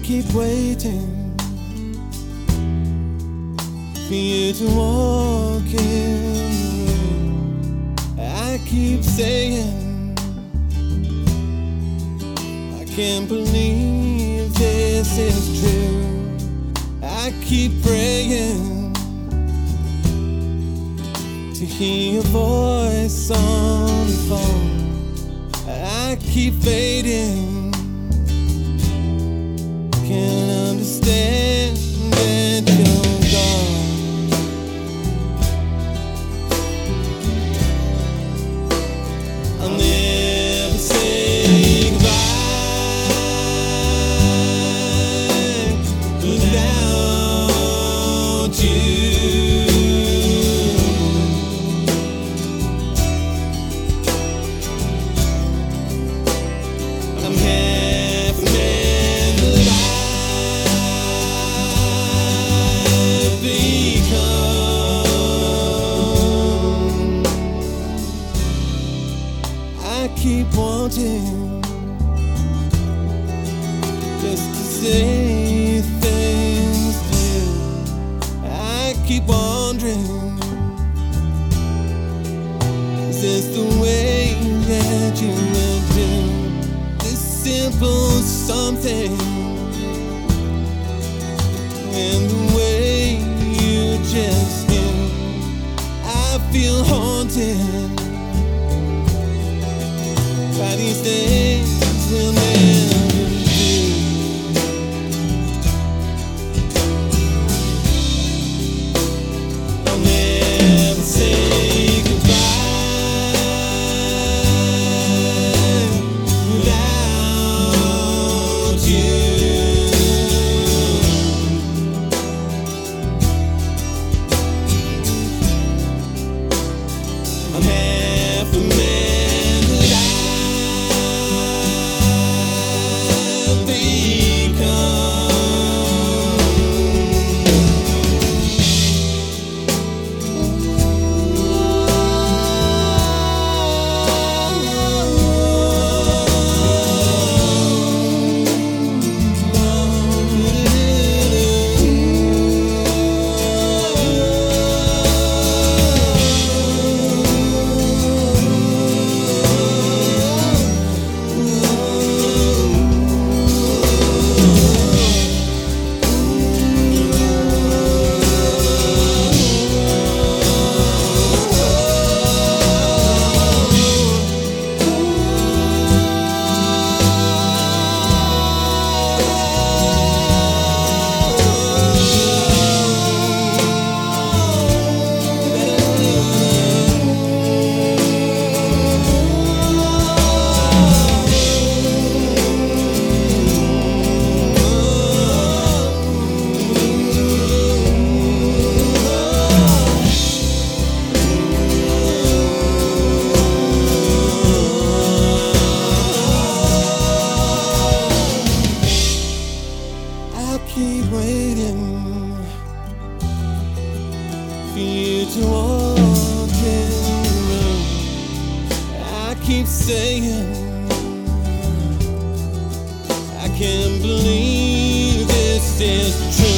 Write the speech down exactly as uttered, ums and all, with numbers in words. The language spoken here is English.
keep waiting for you to walk in. I keep saying, I can't believe this is true. I keep praying to hear your voice on the phone. I keep fading. Can't understand that you're gone. I'll never say goodbye without you. I'm half a man, but I've become. I keep wanting just to say things to you. I keep wondering, is this the way that you would do this simple something? And the way you just do, I feel haunted by these things we'll never do. I'll never say goodbye without you. I'm half a man, but I've keep waiting for you to walk in the room. I keep saying, I can't believe this is true.